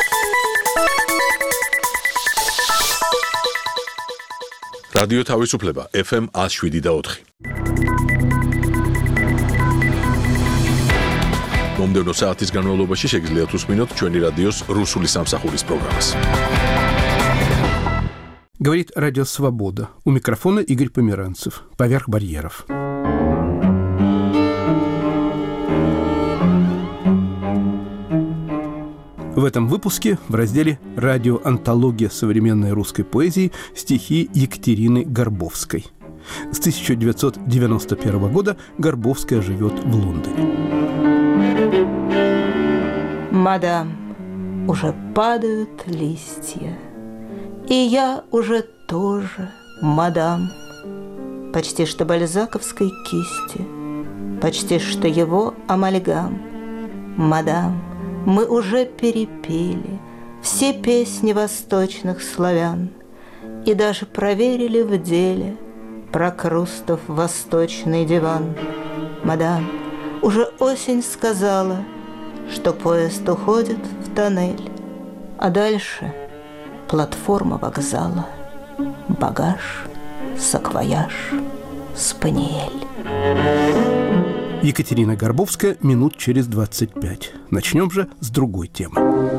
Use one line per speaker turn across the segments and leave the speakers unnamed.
რადიო თავისუფლება FM 107.4. მომდევნო საათის განმავლობაში შეგიძლიათ უსმინოთ ჩვენი რადიოს რუსული სამსახურის პროგრამას.
Говорит Радио Свобода. У микрофона Игорь Померанцев. Поверх барьеров. В этом выпуске в разделе «Радиоантология современной русской поэзии» стихи Екатерины Горбовской. С 1991 года Горбовская живет в Лондоне.
Мадам, уже падают листья, и я уже тоже, мадам, почти что бальзаковской кисти, почти что его амальгам, мадам. Мы уже перепели все песни восточных славян и даже проверили в деле Прокрустов восточный диван. Мадам, уже осень сказала, что поезд уходит в тоннель, а дальше платформа вокзала, багаж, саквояж, спаниель.
Екатерина Горбовская минут через 25. Начнем же с другой темы.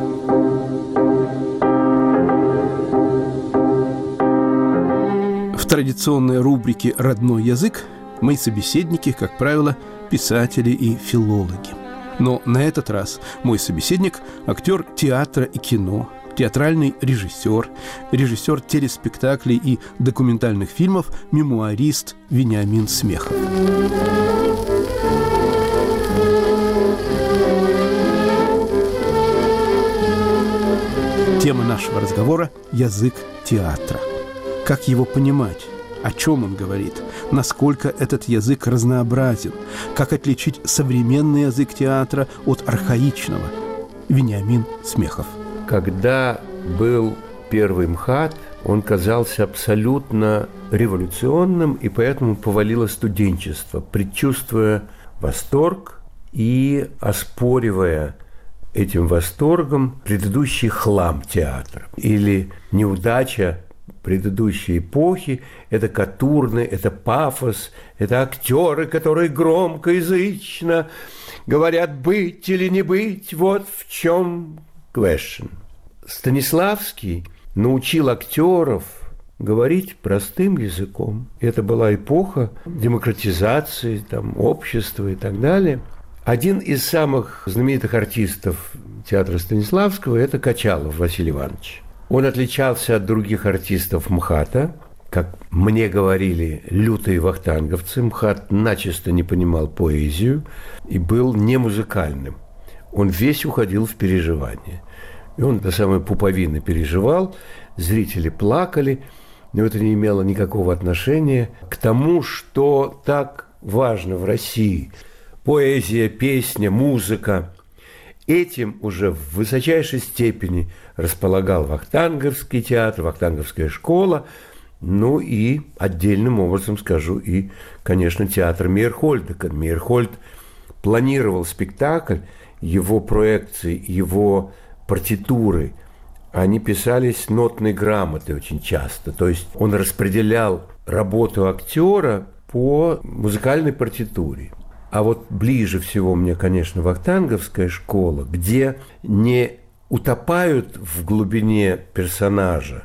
В традиционной рубрике «Родной язык» мои собеседники, как правило, писатели и филологи. Но на этот раз мой собеседник – актер театра и кино, театральный режиссер, режиссер телеспектаклей и документальных фильмов, мемуарист Вениамин Смехов. Тема нашего разговора – язык театра. Как его понимать? О чем он говорит? Насколько этот язык разнообразен? Как отличить современный язык театра от архаичного? Вениамин Смехов.
Когда был первый МХАТ, он казался абсолютно революционным, и поэтому повалило студенчество, предчувствуя восторг и оспоривая этим восторгом предыдущий хлам театра или неудача предыдущей эпохи. Это катурны, это пафос, это актеры, которые громко, язычно говорят «быть или не быть», вот в чем question. Станиславский научил актеров говорить простым языком. Это была эпоха демократизации, общества и так далее. Один из самых знаменитых артистов театра Станиславского – это Качалов Василий Иванович. Он отличался от других артистов МХАТа. Как мне говорили лютые вахтанговцы, МХАТ начисто не понимал поэзию и был не музыкальным. Он весь уходил в переживание. И он до самой пуповины переживал, зрители плакали, но это не имело никакого отношения к тому, что так важно в России – поэзия, песня, музыка. Этим уже в высочайшей степени располагал Вахтанговский театр, Вахтанговская школа, ну и отдельным образом скажу и, конечно, театр Мейерхольда. Мейерхольд планировал спектакль, его проекции, его партитуры, они писались нотной грамотой очень часто. То есть он распределял работу актера по музыкальной партитуре. А вот ближе всего мне, конечно, Вахтанговская школа, где не утопают в глубине персонажа,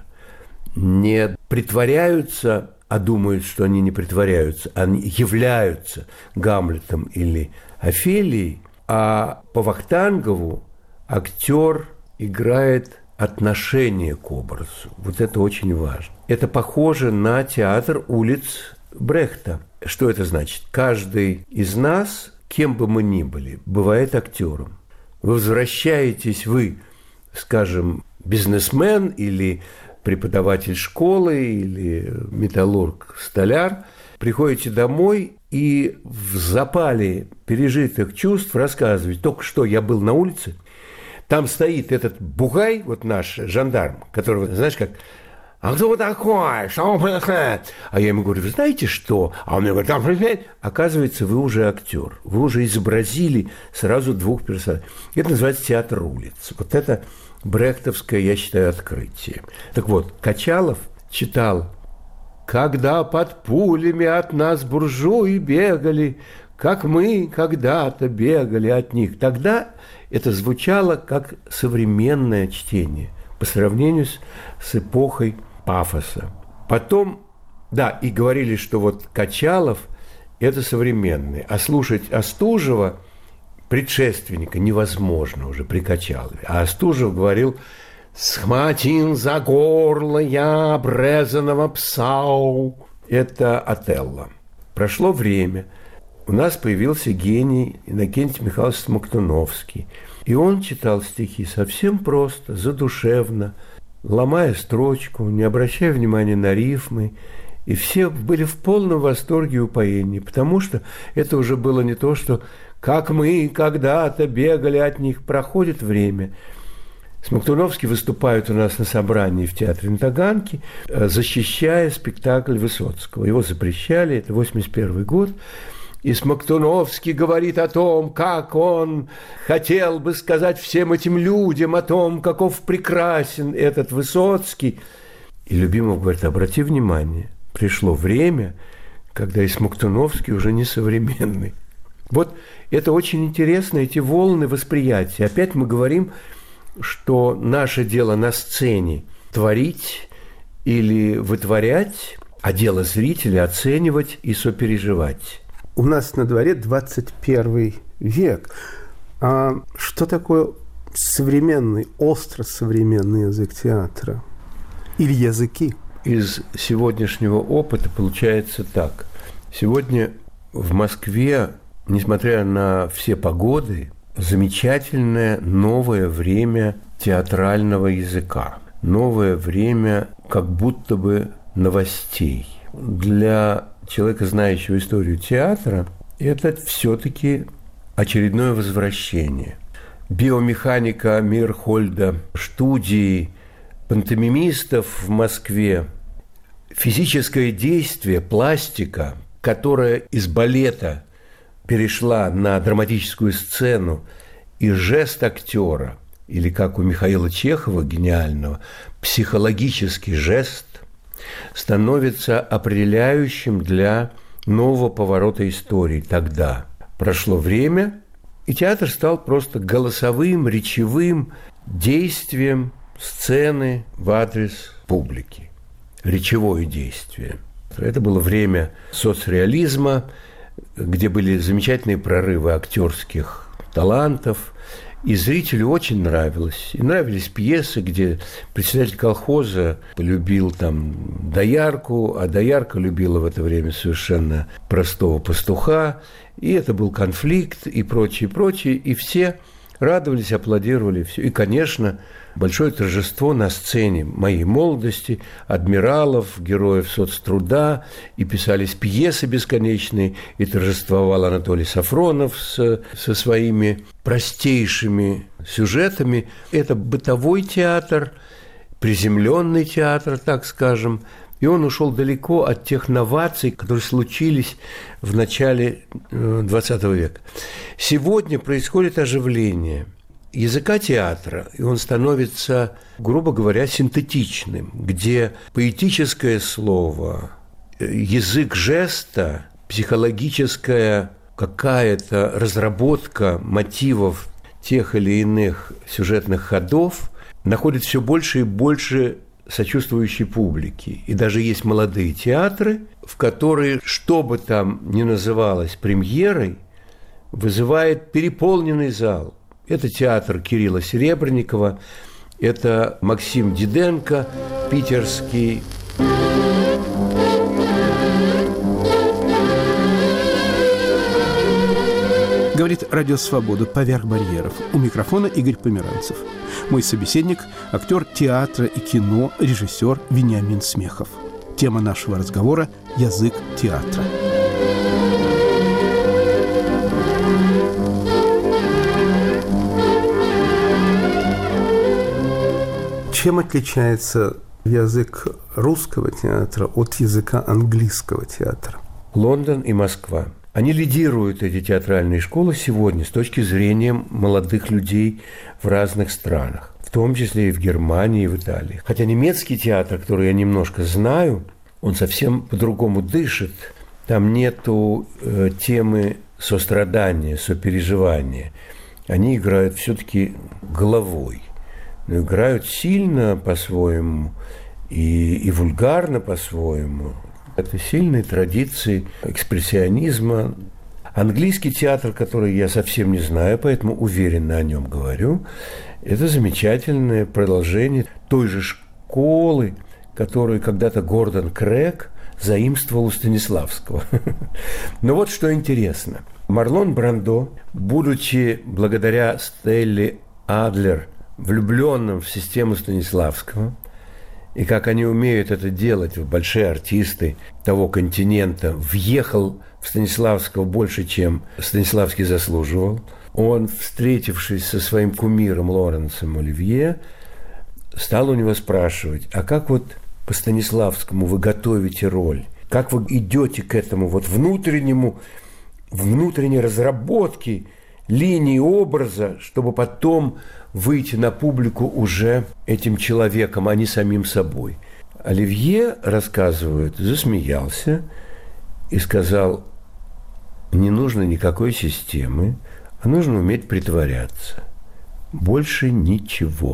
не притворяются, а думают, что они не притворяются, они являются Гамлетом или Офелией, а по Вахтангову актер играет отношение к образу. Вот это очень важно. Это похоже на театр улиц Брехта. Что это значит? Каждый из нас, кем бы мы ни были, бывает актером. Вы возвращаетесь, скажем, бизнесмен или преподаватель школы или металлург-столяр, приходите домой и в запале пережитых чувств рассказываете: только что я был на улице, там стоит этот бугай, вот наш жандарм, которого, знаешь, как а кто вы такой? Что вы... А я ему говорю, вы знаете что? А он мне говорит, оказывается, вы уже актер. Вы уже изобразили сразу двух персонажей. Это называется театр улиц. Вот это брехтовское, я считаю, открытие. Так вот, Качалов читал: «Когда под пулями от нас буржуи бегали, как мы когда-то бегали от них». Тогда это звучало как современное чтение по сравнению с эпохой пафоса. Потом, да, и говорили, что вот Качалов – это современный, а слушать Остужева, предшественника, невозможно уже при Качалове. А Остужев говорил: «Схватил за горло я обрезанного пса». Это Отелло. Прошло время. У нас появился гений Иннокентий Михайлович Смоктуновский. И он читал стихи совсем просто, задушевно, ломая строчку, не обращая внимания на рифмы. И все были в полном восторге и упоении, потому что это уже было не то, что «как мы когда-то бегали от них». Проходит время. Смоктуновский выступает у нас на собрании в театре на Таганке, защищая спектакль Высоцкого. Его запрещали, это 1981 год. И Смоктуновский говорит о том, как он хотел бы сказать всем этим людям о том, каков прекрасен этот Высоцкий. И Любимов говорит: обрати внимание, пришло время, когда и Смоктуновский уже не современный. Вот это очень интересно, эти волны восприятия. Опять мы говорим, что наше дело на сцене творить или вытворять, а дело зрителя оценивать и сопереживать.
У нас на дворе 21 век. А что такое современный, остро современный язык театра? Или языки?
Из сегодняшнего опыта получается так. Сегодня в Москве, несмотря на все погоды, замечательное новое время театрального языка. Новое время как будто бы новостей. Для человека, знающего историю театра, это все-таки очередное возвращение. Биомеханика Мейерхольда, студии пантомимистов в Москве, физическое действие, пластика, которая из балета перешла на драматическую сцену, и жест актера, или как у Михаила Чехова, гениального, психологический жест, становится определяющим для нового поворота истории. Тогда прошло время, и театр стал просто голосовым, речевым действием сцены в адрес публики. Речевое действие. Это было время соцреализма, где были замечательные прорывы актерских талантов, и зрителю очень нравилось. И нравились пьесы, где председатель колхоза полюбил там доярку, а доярка любила в это время совершенно простого пастуха. И это был конфликт и прочее, прочее. И все радовались, аплодировали. Все. И, конечно, большое торжество на сцене моей молодости, адмиралов, героев соцтруда, и писались пьесы бесконечные, и торжествовал Анатолий Сафронов со своими простейшими сюжетами. Это бытовой театр, приземленный театр, так скажем, и он ушел далеко от тех новаций, которые случились в начале XX века. Сегодня происходит оживление языка театра, и он становится, грубо говоря, синтетичным, где поэтическое слово, язык жеста, психологическая какая-то разработка мотивов тех или иных сюжетных ходов находит все больше и больше сочувствующей публики. И даже есть молодые театры, в которые, что бы там ни называлось премьерой, вызывает переполненный зал. Это театр Кирилла Серебренникова, это Максим Диденко, питерский.
Говорит «Радио Свобода. Поверх барьеров». У микрофона Игорь Померанцев. Мой собеседник – актер театра и кино, режиссер Вениамин Смехов. Тема нашего разговора – язык театра. Чем отличается язык русского театра от языка английского театра?
Лондон и Москва. Они лидируют, эти театральные школы, сегодня с точки зрения молодых людей в разных странах, в том числе и в Германии, и в Италии. Хотя немецкий театр, который я немножко знаю, он совсем по-другому дышит. Там нету темы сострадания, сопереживания. Они играют все-таки головой. Но играют сильно по-своему и вульгарно по-своему. Это сильные традиции экспрессионизма. Английский театр, который я совсем не знаю, поэтому уверенно о нем говорю, это замечательное продолжение той же школы, которую когда-то Гордон Крэг заимствовал у Станиславского. Но вот что интересно. Марлон Брандо, будучи благодаря Стелле Адлер влюбленным в систему Станиславского, и как они умеют это делать, большие артисты того континента, въехал в Станиславского больше, чем Станиславский заслуживал. Он, встретившись со своим кумиром Лоренсом Оливье, стал у него спрашивать: а как вот по Станиславскому вы готовите роль? Как вы идете к этому вот внутренней разработке линии образа, чтобы потом выйти на публику уже этим человеком, а не самим собой? Оливье, рассказывает, засмеялся и сказал: не нужно никакой системы, а нужно уметь притворяться. Больше ничего.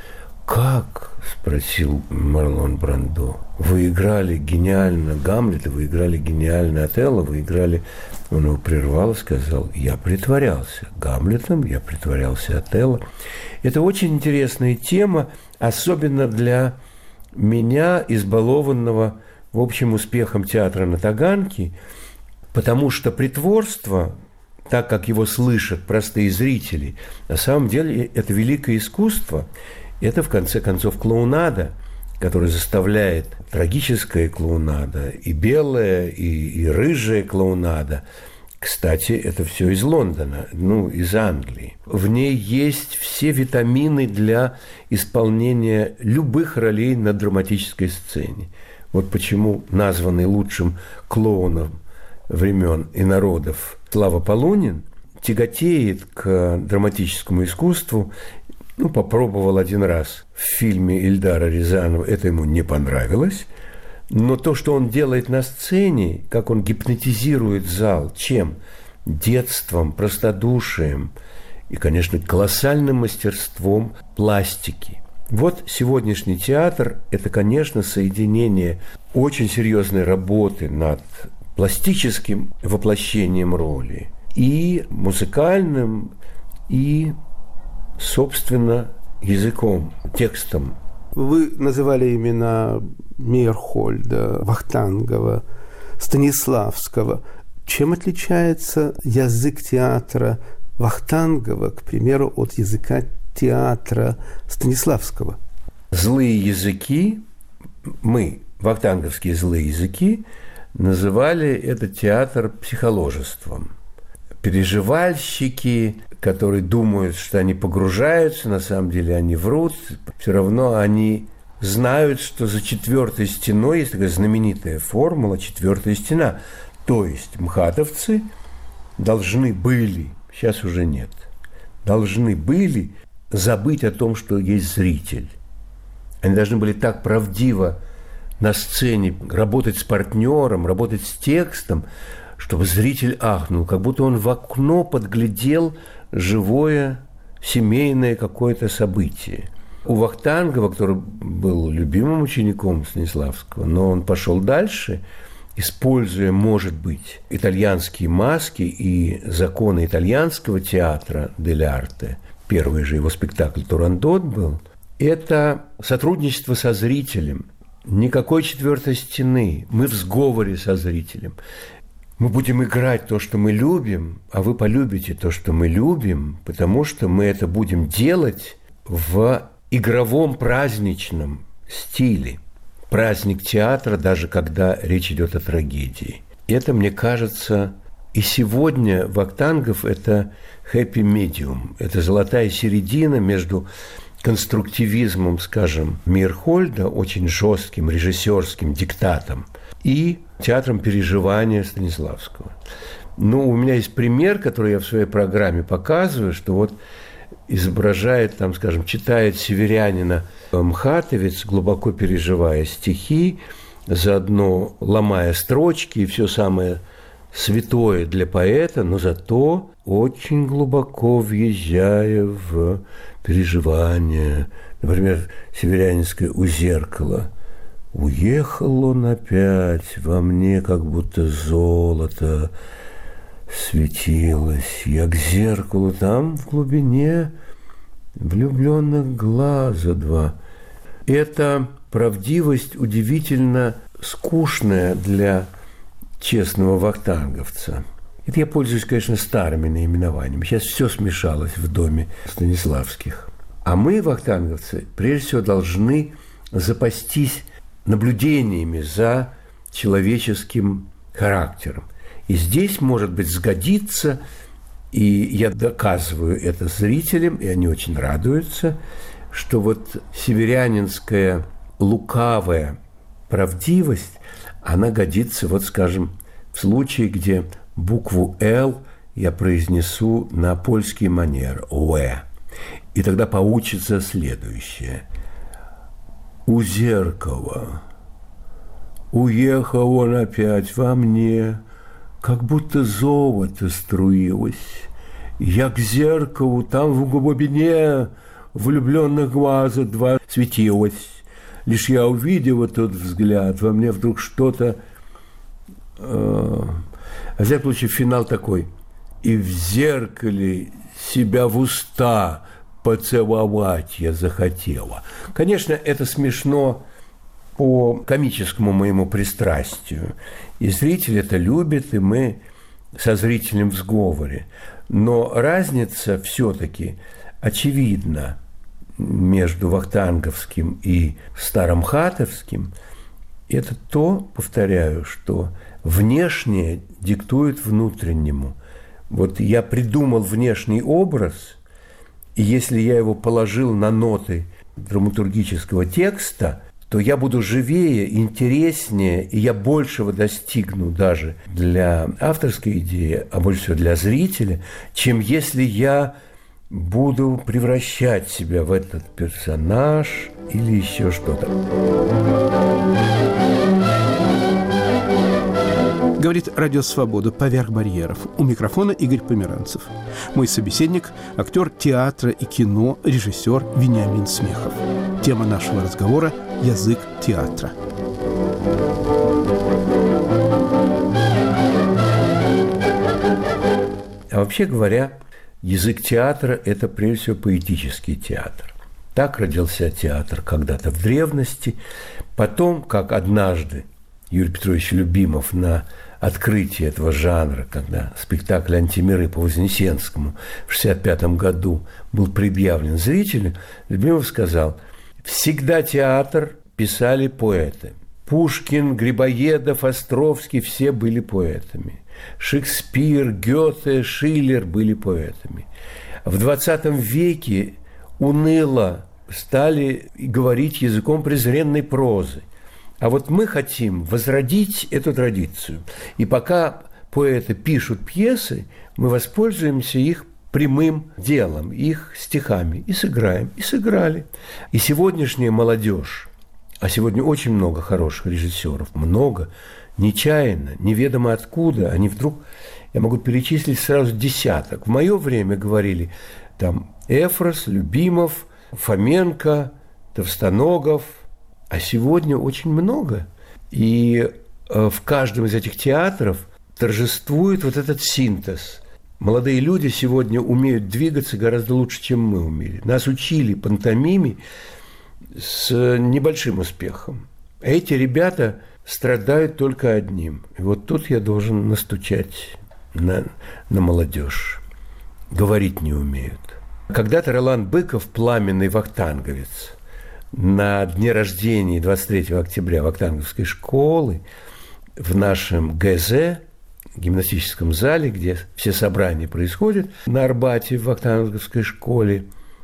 «Как?» – спросил Марлон Брандо. «Вы играли гениально Гамлета, вы играли гениально Отелло, вы играли...» Он его прервал и сказал: «Я притворялся Гамлетом, я притворялся Отелло». Это очень интересная тема, особенно для меня, избалованного, в общем, успехом театра на Таганке, потому что притворство, так как его слышат простые зрители, на самом деле это великое искусство. Это, в конце концов, клоунада, которая заставляет, трагическая клоунада, и белая, и рыжая клоунада. Кстати, это все из Лондона, из Англии. В ней есть все витамины для исполнения любых ролей на драматической сцене. Вот почему названный лучшим клоуном времен и народов Слава Полунин тяготеет к драматическому искусству. Попробовал один раз в фильме Ильдара Рязанова, это ему не понравилось, но то, что он делает на сцене, как он гипнотизирует зал, чем? Детством, простодушием и, конечно, колоссальным мастерством пластики. Вот сегодняшний театр – это, конечно, соединение очень серьезной работы над пластическим воплощением роли и музыкальным, и собственно, языком, текстом.
Вы называли имена Мейерхольда, Вахтангова, Станиславского. Чем отличается язык театра Вахтангова, к примеру, от языка театра Станиславского?
Злые языки, мы, вахтанговские злые языки, называли этот театр психоложеством. Переживальщики, которые думают, что они погружаются, на самом деле они врут, все равно они знают, что за четвертой стеной есть такая знаменитая формула «четвертая стена». То есть мхатовцы должны были, сейчас уже нет, должны были забыть о том, что есть зритель. Они должны были так правдиво на сцене работать с партнером, работать с текстом, чтобы зритель ахнул, как будто он в окно подглядел живое, семейное какое-то событие. У Вахтангова, который был любимым учеником Станиславского, но он пошел дальше, используя, может быть, итальянские маски и законы итальянского театра дель арте, первый же его спектакль «Турандот» был, это сотрудничество со зрителем. Никакой четвертой стены. Мы в сговоре со зрителем. Мы будем играть то, что мы любим, а вы полюбите то, что мы любим, потому что мы это будем делать в игровом праздничном стиле. Праздник театра, даже когда речь идет о трагедии. Это, мне кажется, и сегодня Вахтангов – это happy medium, это золотая середина между конструктивизмом, скажем, Мейерхольда, очень жестким режиссерским диктатом, и театром переживания Станиславского. Ну, у меня есть пример, который я в своей программе показываю, что вот изображает, там, скажем, читает северянина Мхатовец, глубоко переживая стихи, заодно ломая строчки и все самое святое для поэта, но зато очень глубоко въезжая в переживания. Например, северянинское «У зеркала». «Уехал он опять, во мне как будто золото светилось. Я к зеркалу, там в глубине влюбленных глаза два». Эта правдивость удивительно скучная для честного вахтанговца. Это я пользуюсь, конечно, старыми наименованиями. Сейчас все смешалось в доме Станиславских. А мы, вахтанговцы, прежде всего должны запастись наблюдениями за человеческим характером. И здесь, может быть, сгодится, и я доказываю это зрителям, и они очень радуются, что вот северянинская лукавая правдивость, она годится, вот, скажем, в случае, где букву «Л» я произнесу на польский манер «Уэ». И тогда получится следующее. «У зеркала уехал он опять во мне, как будто золото струилось. Я к зеркалу, там в глубине влюбленных глаза два светилось. Лишь я увидела тот взгляд, во мне вдруг что-то... В всяком случае, финал такой. И в зеркале себя в уста поцеловать я захотела. Конечно, это смешно по комическому моему пристрастию. И зритель это любит, и мы со зрителем в сговоре. Но разница все-таки очевидна между вахтанговским и старомхатовским. Это то, повторяю, что внешнее диктует внутреннему. Вот я придумал внешний образ, и если я его положил на ноты драматургического текста, то я буду живее, интереснее, и я большего достигну даже для авторской идеи, а больше всего для зрителя, чем если я буду превращать себя в этот персонаж или еще что-то.
Говорит «Радио Свобода» поверх барьеров. У микрофона Игорь Померанцев. Мой собеседник – актер театра и кино, режиссер Вениамин Смехов. Тема нашего разговора – язык театра.
А вообще говоря, язык театра – это прежде всего поэтический театр. Так родился театр когда-то в древности. Потом, как однажды Юрий Петрович Любимов на открытие этого жанра, когда спектакль «Антимиры» по Вознесенскому в 1965 году был предъявлен зрителю, Любимов сказал: «Всегда театр писали поэты. Пушкин, Грибоедов, Островский – все были поэтами. Шекспир, Гёте, Шиллер были поэтами. В 20 веке уныло стали говорить языком презренной прозы. А вот мы хотим возродить эту традицию. И пока поэты пишут пьесы, мы воспользуемся их прямым делом, их стихами, и сыграем, и сыграли. И сегодняшняя молодежь, а сегодня очень много хороших режиссеров, много, нечаянно, неведомо откуда, они вдруг, я могу перечислить сразу десяток. В мое время говорили там Эфрос, Любимов, Фоменко, Товстоногов, а сегодня очень много. И в каждом из этих театров торжествует вот этот синтез. Молодые люди сегодня умеют двигаться гораздо лучше, чем мы умели. Нас учили пантомиме с небольшим успехом. А эти ребята страдают только одним. И вот тут я должен настучать на молодежь. Говорить не умеют. Когда-то Ролан Быков, пламенный вахтанговец, на дне рождения 23 октября вахтанговской школы в нашем ГЗ, гимнастическом зале, где все собрания происходят, на Арбате в вахтанговской школе,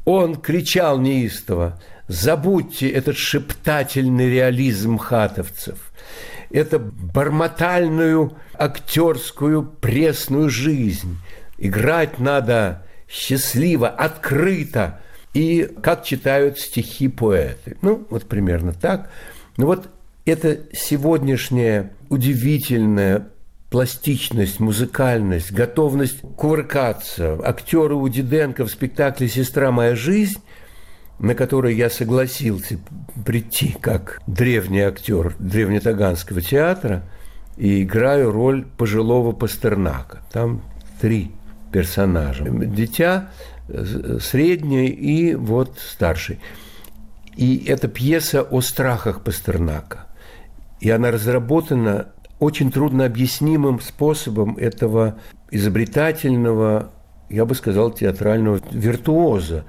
Он кричал неистово: забудьте этот шептательный реализм хатовцев, эту бормотальную актерскую пресную жизнь. Играть надо счастливо, открыто, и как читают стихи поэты. Ну, вот примерно так. Ну вот эта сегодняшняя удивительная пластичность, музыкальность, готовность кувыркаться. Актеры у Диденко в спектакле «Сестра моя жизнь», на который я согласился прийти как древний актер древнетаганского театра, и играю роль пожилого Пастернака. Там 3 персонажа. Дитя, средний и вот старший. И это пьеса о страхах Пастернака. И она разработана очень труднообъяснимым способом этого изобретательного, я бы сказал, театрального виртуоза,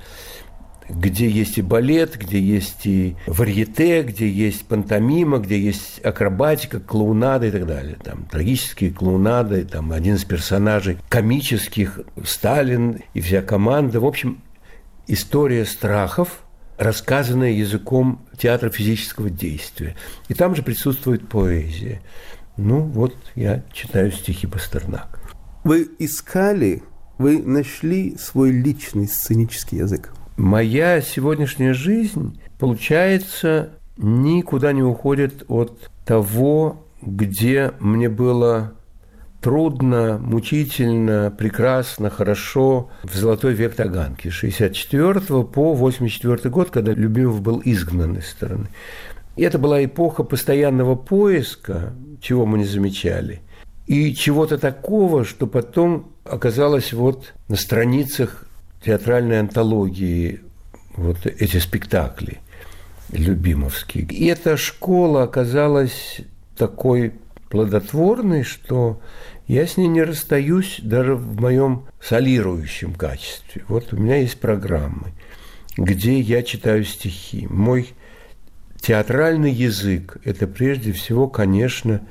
где есть и балет, где есть и варьете, где есть пантомима, где есть акробатика, клоунада и так далее. Там трагические клоунады, там один из персонажей комических, Сталин и вся команда. В общем, история страхов, рассказанная языком театра физического действия. И там же присутствует поэзия. Ну, вот я читаю стихи Пастернака.
Вы искали, вы нашли свой личный сценический язык?
Моя сегодняшняя жизнь, получается, никуда не уходит от того, где мне было трудно, мучительно, прекрасно, хорошо в золотой век Таганки, с 64 по 84 год, когда Любимов был изгнан из страны. И это была эпоха постоянного поиска, чего мы не замечали, и чего-то такого, что потом оказалось вот на страницах театральной антологии, вот эти спектакли любимовские. И эта школа оказалась такой плодотворной, что я с ней не расстаюсь даже в моем солирующем качестве. Вот у меня есть программы, где я читаю стихи. Мой театральный язык – это прежде всего, конечно,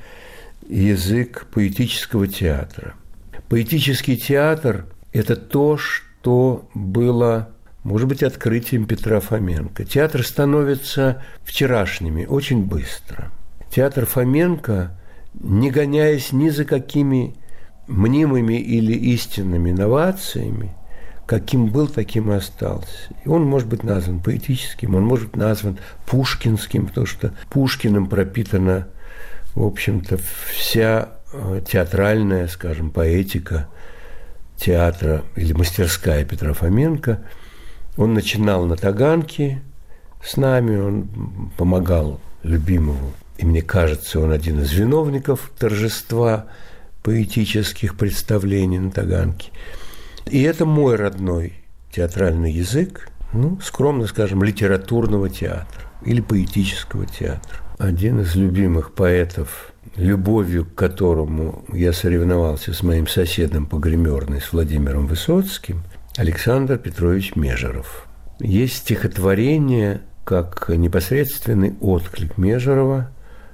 язык поэтического театра. Поэтический театр – это то, что было, может быть, открытием Петра Фоменко. Театр становится вчерашними очень быстро. Театр Фоменко, не гоняясь ни за какими мнимыми или истинными новациями, каким был, таким и остался. И он может быть назван поэтическим, он может быть назван пушкинским, потому что Пушкиным пропитана, в общем-то, вся театральная, скажем, поэтика театра или мастерская Петра Фоменко. Он начинал на Таганке с нами, он помогал Любимову. И мне кажется, он один из виновников торжества поэтических представлений на Таганке. И это мой родной театральный язык, ну, скромно скажем, литературного театра или поэтического театра. Один из любимых поэтов, любовью к которому я соревновался с моим соседом по гримерной, с Владимиром Высоцким, Александр Петрович Межеров. Есть стихотворение как непосредственный отклик Межерова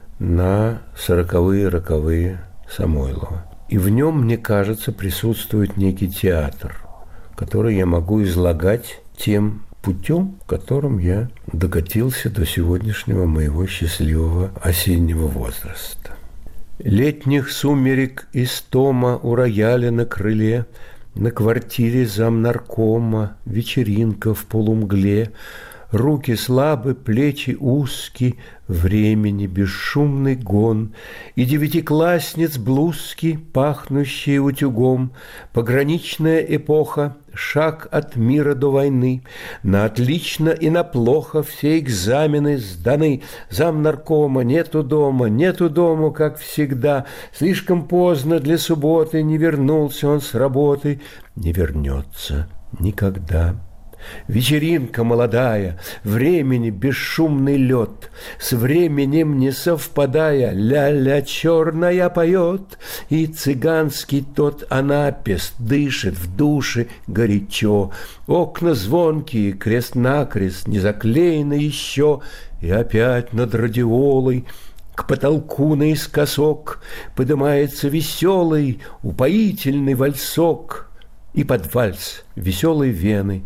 на 40-е, роковые Самойлова. И в нем, мне кажется, присутствует некий театр, который я могу излагать тем путем, которым я докатился до сегодняшнего моего счастливого осеннего возраста. Летних сумерек истома у рояля на крыле, на квартире замнаркома, вечеринка в полумгле, руки слабы, плечи узки, времени бесшумный гон, и девятиклассниц блузки, пахнущие утюгом, пограничная эпоха, шаг от мира до войны, на отлично и на плохо все экзамены сданы, замнаркома нету дома, как всегда, слишком поздно для субботы, не вернулся он с работы, не вернется никогда. Вечеринка молодая, времени бесшумный лед, с временем не совпадая, ля-ля черная поет, и цыганский тот анапест дышит в душе горячо. Окна звонкие, крест-накрест, не заклеены еще, и опять над радиолой к потолку наискосок поднимается веселый, упоительный вальсок, и под вальс веселой вены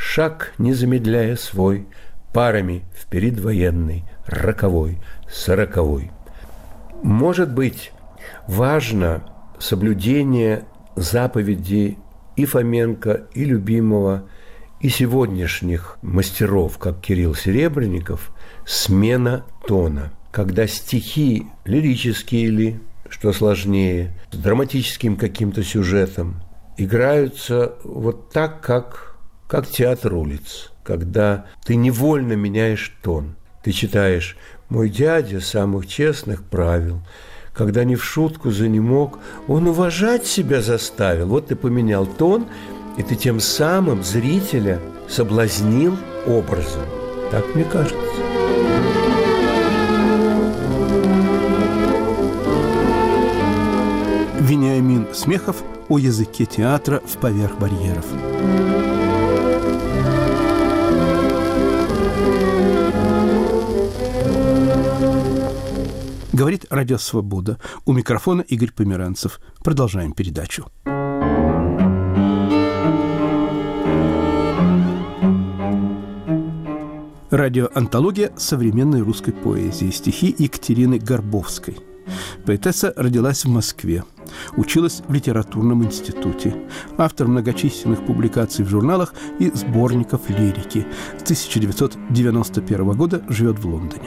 шаг не замедляя свой, парами вперед военный, роковой, сороковой. Может быть, важно соблюдение заповедей и Фоменко, и Любимого, и сегодняшних мастеров, как Кирилл Серебренников, смена тона. Когда стихи лирические или, что сложнее, с драматическим каким-то сюжетом играются вот так, как театр улиц, когда ты невольно меняешь тон. Ты читаешь «Мой дядя самых честных правил», когда не в шутку занемог, он уважать себя заставил. Вот ты поменял тон, и ты тем самым зрителя соблазнил образом. Так мне кажется.
Вениамин Смехов о языке театра в «Поверх барьеров». Говорит Радио Свобода. У микрофона Игорь Померанцев. Продолжаем передачу. Радиоантология современной русской поэзии. Стихи Екатерины Горбовской. Поэтесса родилась в Москве. Училась в литературном институте. Автор многочисленных публикаций в журналах и сборников лирики. С 1991 года живет в Лондоне.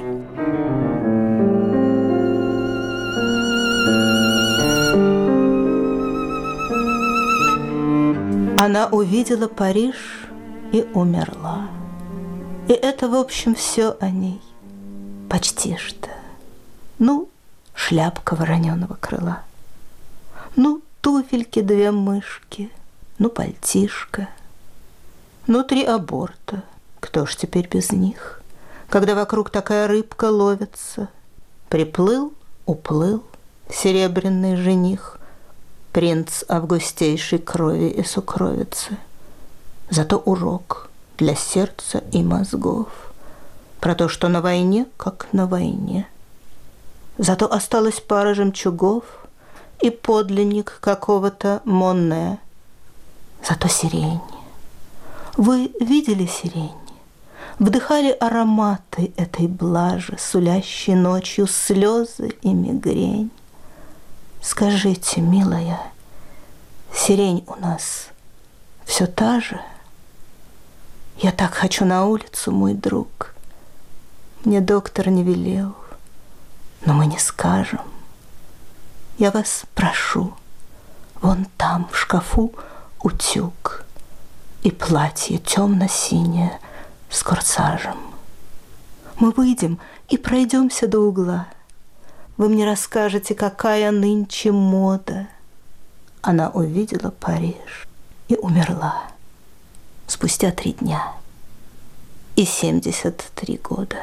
Она увидела Париж и умерла. И это, в общем, все о ней. Почти что. Ну, шляпка вороненого крыла. Ну, туфельки две мышки. Ну, пальтишко. Ну, 3 аборта. Кто ж теперь без них? Когда вокруг такая рыбка ловится. Приплыл, уплыл серебряный жених, принц августейшей крови и сукровицы. Зато урок для сердца и мозгов про то, что на войне, как на войне. Зато осталась пара жемчугов и подлинник какого-то Моне. Зато сирень. Вы видели сирень? Вдыхали ароматы этой блажи, сулящей ночью слезы и мигрень. Скажите, милая, сирень у нас все та же? Я так хочу на улицу, мой друг. Мне доктор не велел, но мы не скажем. Я вас прошу, вон там в шкафу утюг и платье темно-синее с корсажем. Мы выйдем и пройдемся до угла. Вы мне расскажете, какая нынче мода. Она увидела Париж и умерла спустя 3 дня и 73 года.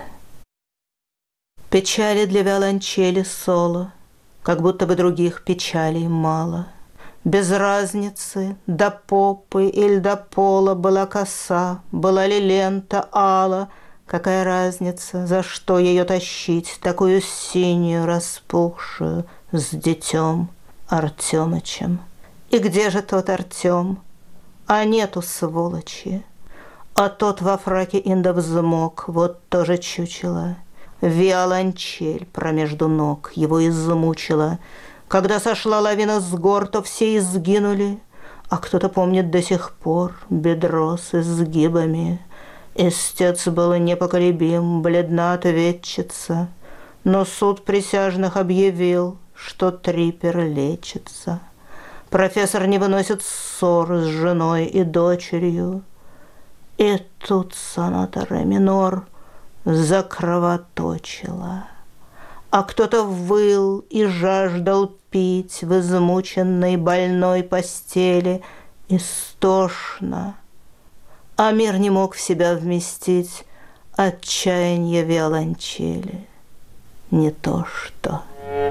Печали для виолончели соло, как будто бы других печалей мало. Без разницы, до попы или до пола была коса, была ли лента ала. Какая разница, за что ее тащить, такую синюю, распухшую, с детем Артемычем? И где же тот Артем? А нету сволочи. А тот во фраке индовзмок, вот тоже чучело. Виолончель промежду ног его измучила. Когда сошла лавина с гор, то все изгинули, а кто-то помнит до сих пор бедро с изгибами. Истец был непоколебим, бледна ответчица, но суд присяжных объявил, что трипер лечится. Профессор не выносит ссор с женой и дочерью. И тут соната ре минор закровоточила. А кто-то выл и жаждал пить в измученной больной постели истошно. А мир не мог в себя вместить отчаяние виолончели. Не то что.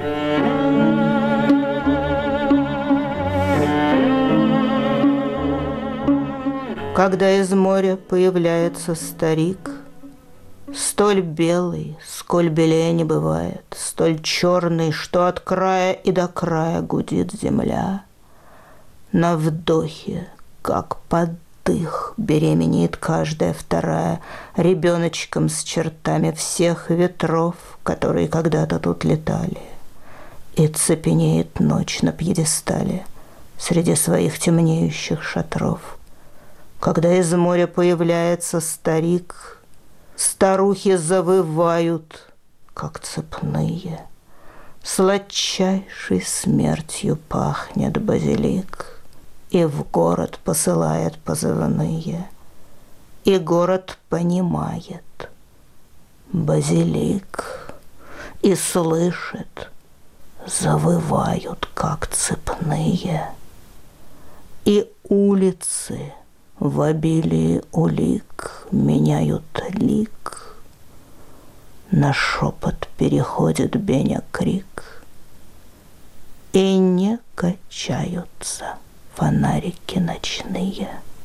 Когда из моря появляется старик, столь белый, сколь белее не бывает, столь черный, что от края и до края гудит земля, на вдохе, как под их беременеет каждая вторая ребеночком с чертами всех ветров, которые когда-то тут летали. И цепенеет ночь на пьедестале среди своих темнеющих шатров. Когда из моря появляется старик, старухи завывают, как цепные. Сладчайшей смертью пахнет базилик, и в город посылает позывные, и город понимает базилик, и слышит, завывают, как цепные, и улицы в обилии улик меняют лик. На шепот переходит Беня крик, и не качаются фонарики ночные.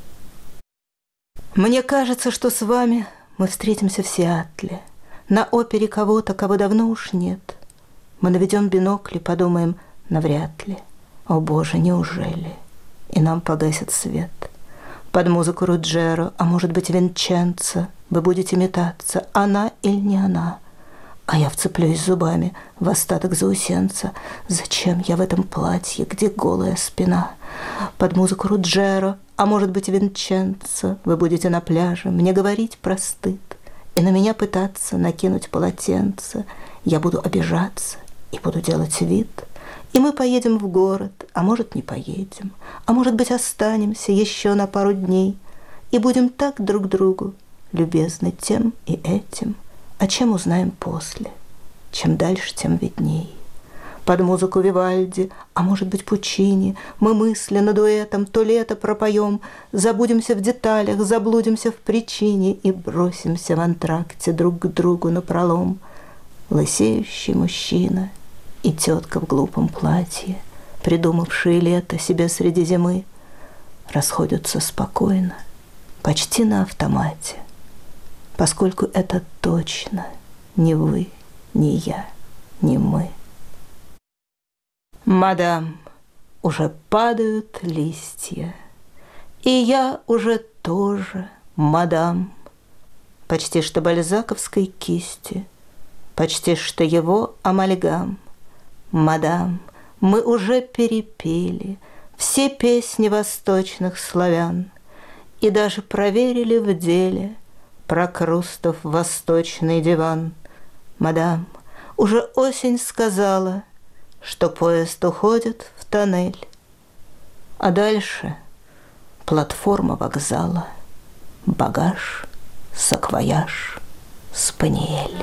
Мне кажется, что с вами мы встретимся в Сиэтле, на опере кого-то, кого давно уж нет. Мы наведем бинокли, подумаем, навряд ли. О боже, неужели? И нам погасит свет. Под музыку Руджеро, а может быть Винченцо, вы будете метаться, она или не она. А я вцеплюсь зубами в остаток заусенца. Зачем я в этом платье, где голая спина? Под музыку Руджеро, а может быть Винченцо, вы будете на пляже, мне говорить про стыд, и на меня пытаться накинуть полотенце. Я буду обижаться и буду делать вид. И мы поедем в город, а может, не поедем, а может быть, останемся еще на пару дней и будем так друг другу любезны тем и этим, а чем узнаем после. Чем дальше, тем видней. Под музыку Вивальди, а может быть, Пучини, мы мысленно дуэтом то лето пропоем, забудемся в деталях, заблудимся в причине и бросимся в антракте друг к другу напролом. Лысеющий мужчина и тетка в глупом платье, придумавшие лето себе среди зимы, расходятся спокойно, почти на автомате, поскольку это точно не вы, не я, не мы. Мадам, уже падают листья, и я уже тоже, мадам, почти что бальзаковской кисти, почти что его амальгам. Мадам, мы уже перепели все песни восточных славян и даже проверили в деле Прокрустов восточный диван. Мадам, уже осень сказала, что поезд уходит в тоннель, а дальше платформа вокзала, багаж, саквояж, спаниель.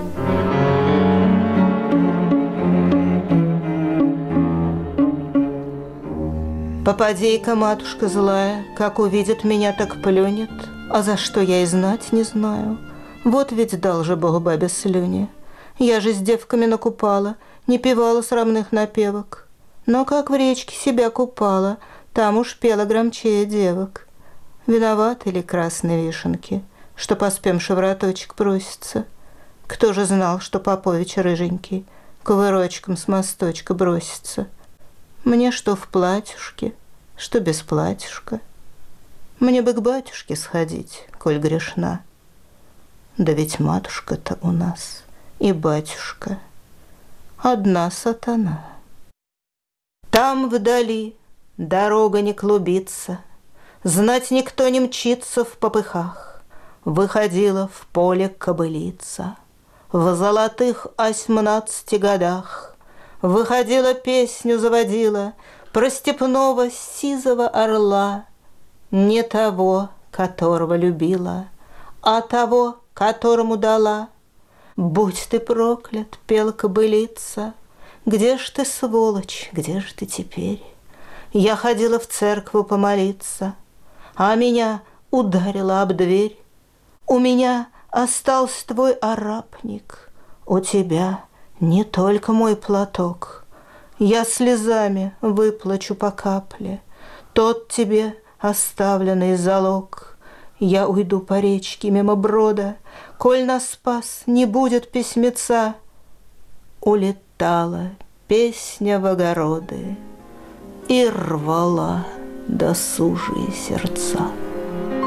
Попадейка, матушка злая, как увидит меня, так плюнет, а за что я и знать не знаю. Вот ведь дал же Бог бабе слюни. Я же с девками накупала, не певала срамных напевок. Но как в речке себя купала, там уж пела громчее девок. Виноваты ли красные вишенки, что поспемши в роточек просится? Кто же знал, что Попович рыженький кувырочком с мосточка бросится? Мне что в платьюшке, что без платьюшка. Мне бы к батюшке сходить, коль грешна. Да ведь матушка-то у нас и батюшка одна сатана. Там вдали дорога не клубится, знать никто не мчится в попыхах. Выходила в поле кобылица в золотых 18 годах. Выходила, песню заводила про степного сизого орла, не того, которого любила, а того, которому дала. Будь ты проклят, пела кобылица, где ж ты, сволочь, где ж ты теперь? Я ходила в церковь помолиться, а меня ударила об дверь. У меня остался твой арапник, у тебя не только мой платок. Я слезами выплачу по капле тот тебе оставленный залог. Я уйду по речке мимо брода, коль нас спас не будет письмеца. Улетала песня в огороды и рвала досужие сердца.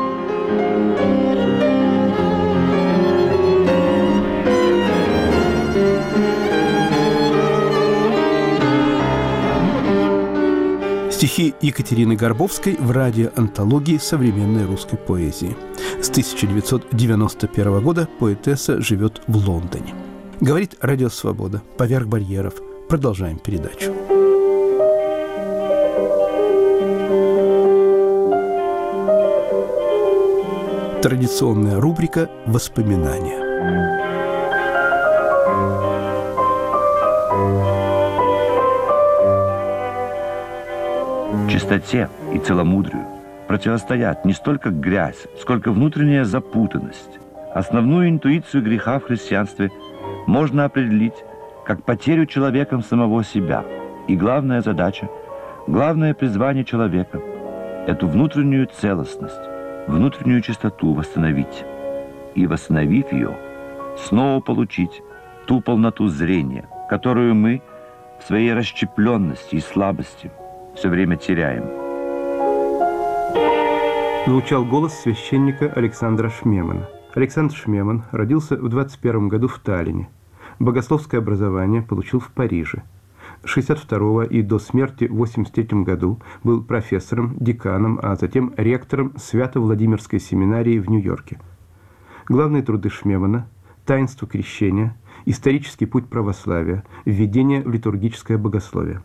Стихи Екатерины Горбовской в радиоантологии современной русской поэзии. С 1991 года поэтесса живет в Лондоне. Говорит Радио Свобода. Поверх барьеров. Продолжаем передачу. Традиционная рубрика «Воспоминания».
Чистоте и целомудрию противостоят не столько грязь, сколько внутренняя запутанность. Основную интуицию греха в христианстве можно определить как потерю человеком самого себя. И главная задача, главное призвание человека – эту внутреннюю целостность, внутреннюю чистоту восстановить. И, восстановив ее, снова получить ту полноту зрения, которую мы в своей расщепленности и слабости все время теряем.
Звучал голос священника Александра Шмемана. Александр Шмеман родился в 21 году в Таллине. Богословское образование получил в Париже. С 62 и до смерти в 83 году был профессором, деканом, а затем ректором Свято-Владимирской семинарии в Нью-Йорке. Главные труды Шмемана – «Таинство крещения», «Исторический путь православия», «Введение в литургическое богословие».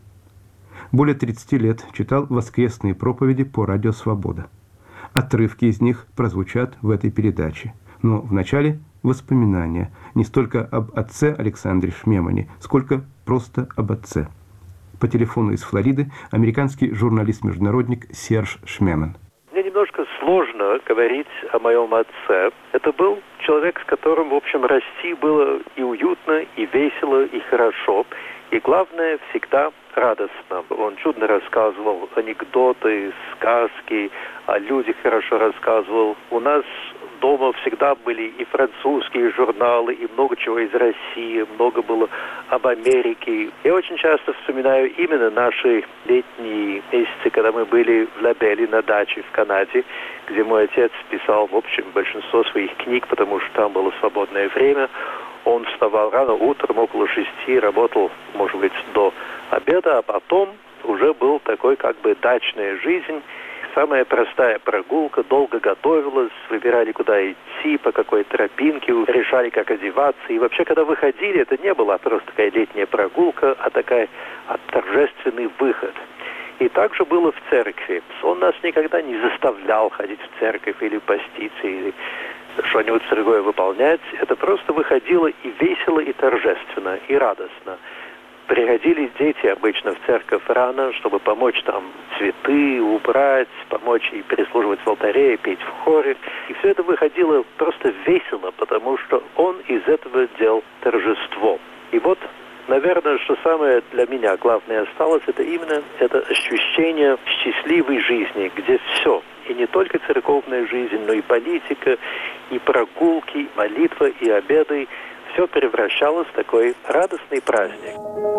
Более 30 лет читал воскресные проповеди по Радио Свобода. Отрывки из них прозвучат в этой передаче. Но вначале воспоминания не столько об отце Александре Шмемане, сколько просто об отце. По телефону из Флориды американский журналист-международник Серж Шмеман.
Мне немножко сложно говорить о моем отце. Это был человек, с которым, в общем, расти было и уютно, и весело, и хорошо. И главное, всегда радостно. Он чудно рассказывал анекдоты, сказки, о людях хорошо рассказывал. У нас дома всегда были и французские журналы, и много чего из России, много было об Америке. Я очень часто вспоминаю именно наши летние месяцы, когда мы были в Лабеле на даче в Канаде, где мой отец писал, в общем, большинство своих книг, потому что там было свободное время. Он вставал рано утром, около 6, работал, может быть, до обеда, а потом уже был такой как бы дачная жизнь. Самая простая прогулка, долго готовилась, выбирали, куда идти, по какой тропинке, решали, как одеваться. И вообще, когда выходили, это не была просто такая летняя прогулка, а такая торжественный выход. И так же было в церкви. Он нас никогда не заставлял ходить в церковь или поститься, или что-нибудь другое выполнять. Это просто выходило и весело, и торжественно, и радостно. Приходили дети обычно в церковь рано, чтобы помочь там цветы убрать, помочь и прислуживать в алтаре, и петь в хоре. И все это выходило просто весело, потому что он из этого делал торжество. И вот, наверное, что самое для меня главное осталось, это именно это ощущение счастливой жизни, где все, и не только церковная жизнь, но и политика, и прогулки, и молитва, и обеды, все превращалось в такой радостный праздник.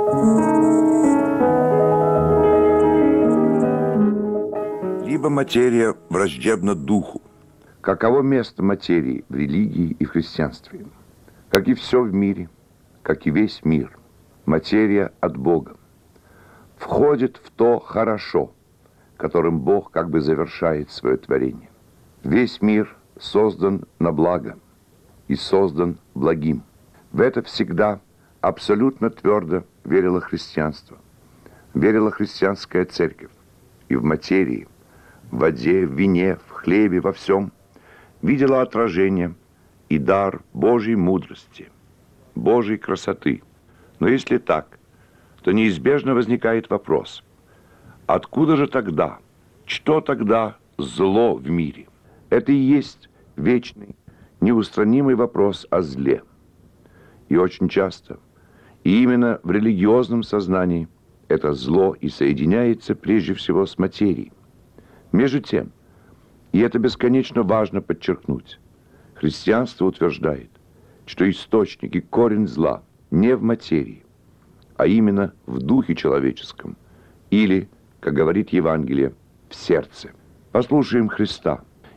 Либо материя враждебна духу. Каково место материи в религии и в христианстве? Как и все в мире, как и весь мир, материя от Бога. Входит в то хорошо, которым Бог как бы завершает свое творение. Весь мир создан на благо и создан благим. В это всегда абсолютно твердо верило христианство, верила христианская церковь. И в материи, в воде, в вине, в хлебе, во всем видела отражение и дар Божьей мудрости, Божьей красоты. Но если так, то неизбежно возникает вопрос, откуда же тогда, что тогда зло в мире? Это и есть вечный, неустранимый вопрос о зле. И очень часто, и именно в религиозном сознании, это зло и соединяется прежде всего с материей. Между тем, и это бесконечно важно подчеркнуть, христианство утверждает, что источник и корень зла не в материи, а именно в духе человеческом, или, как говорит Евангелие, в сердце. Послушаем Христа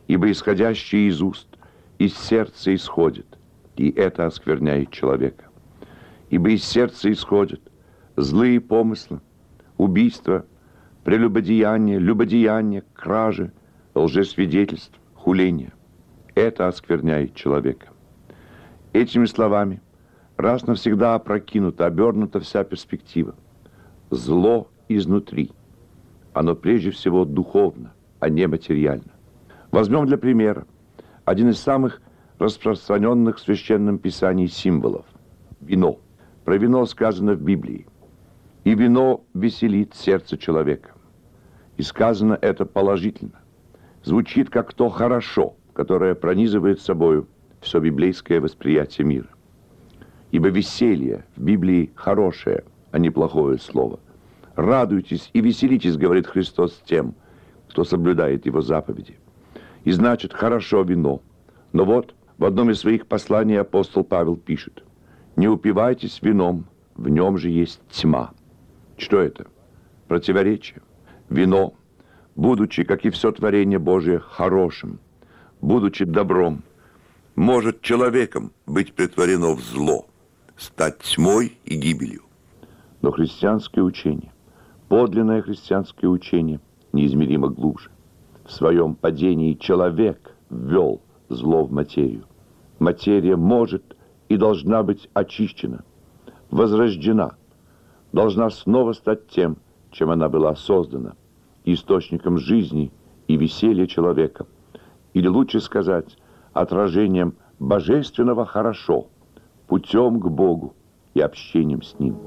ибо исходящее из уст, из сердца исходит, и это оскверняет человека. Ибо из сердца исходят злые помыслы, убийства, прелюбодеяние, любодеяние, кражи, лжесвидетельств, хуление. Это оскверняет человека. Этими словами раз навсегда опрокинута, обернута вся перспектива. Зло изнутри. Оно прежде всего духовно, а не материально. Возьмем для примера один из самых распространенных в Священном Писании символов – вино. Про вино сказано в Библии. И вино веселит сердце человека. И сказано это положительно. Звучит как то хорошо, которое пронизывает собою все библейское восприятие мира. Ибо веселье в Библии хорошее, а не плохое слово. Радуйтесь и веселитесь, говорит Христос тем, кто соблюдает Его заповеди. И значит, хорошо вино. Но вот в одном из своих посланий апостол Павел пишет: «Не упивайтесь вином, в нем же есть тьма». Что это? Противоречие. Вино, будучи, как и все творение Божие, хорошим, будучи добром, может человеком быть претворено в зло, стать тьмой и гибелью. Но христианское учение, подлинное христианское учение, неизмеримо глубже. В своем падении человек ввел зло в материю. Материя может и должна быть очищена, возрождена, должна снова стать тем, чем она была создана, источником жизни и веселья человека, или лучше сказать, отражением божественного хорошо, путем к Богу и общением с Ним.